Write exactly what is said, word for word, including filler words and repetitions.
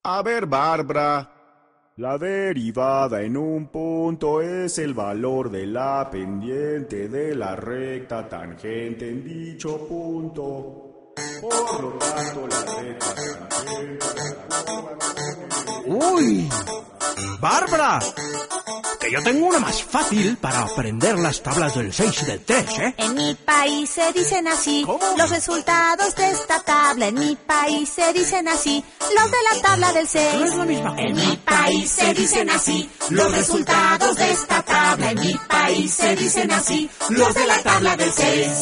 A ver, Bárbara. La derivada en un punto es el valor de la pendiente de la recta tangente en dicho punto. Por lo tanto, la recta tangente... ¡Uy! ¡Bárbara! Que yo tengo una más fácil para aprender las tablas del seis y del tres, ¿eh? En mi país se dicen así. ¿Cómo? Los resultados de esta tabla. En mi país se dicen así. Los de la tabla del seis. No es la misma cosa. En mi país se dicen así. Los resultados de esta tabla. En mi país se dicen así. Los de la tabla del seis.